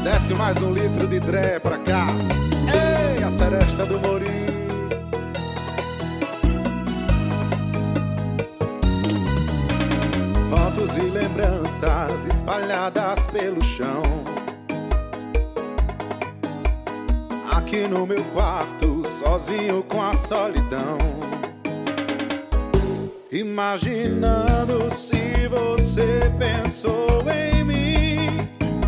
Desce mais um litro de dré pra cá. Ei, a seresta do Morim. Fotos e lembranças espalhadas pelo chão. Aqui no meu quarto, sozinho com a solidão, imaginando se você pensou em mim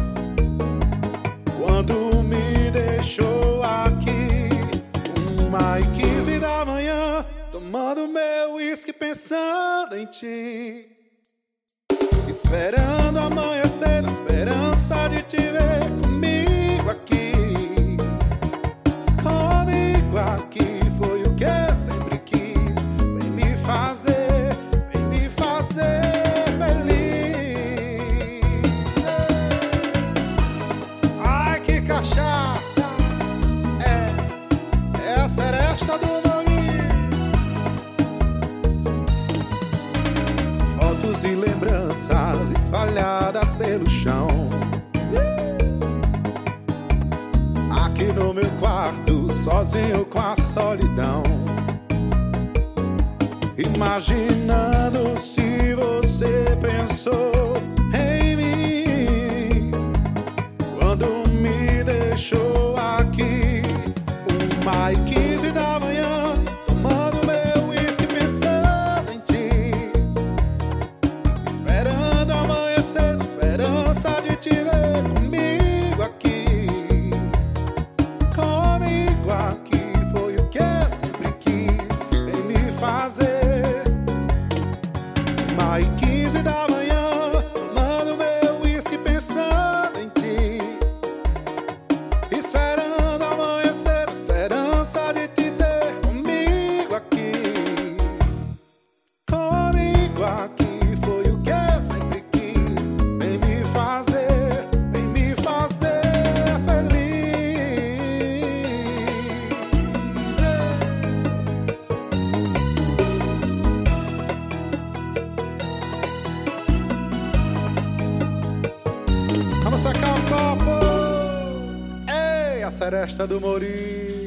quando me deixou aqui 1h15 da manhã, tomando meu uísque pensando em ti, esperando amanhecer na esperança de te ver comigo aqui. Comigo aqui foi o que eu sempre quis. Vem me fazer feliz. Ai, que cachaça! É a seresta do Morim. Fotos e lembranças espalhadas pelo chão. Aqui no meu quarto, sozinho com a solidão, imaginando se você pensou em mim quando me deixou aqui 1h15 da manhã, tomando meu uísque pensando em ti, esperando amanhecer na esperança de te ver comigo aqui. Comigo aqui foi o que eu sempre quis. Vem me fazer 1h15 da manhã, tomando meu uísque pensando em ti, esperando amanhecer, esperança de te ter comigo aqui. Comigo aqui foi o que eu sempre quis. Vem me fazer feliz. Vamos sacar o copo. Ei, a seresta do Morim.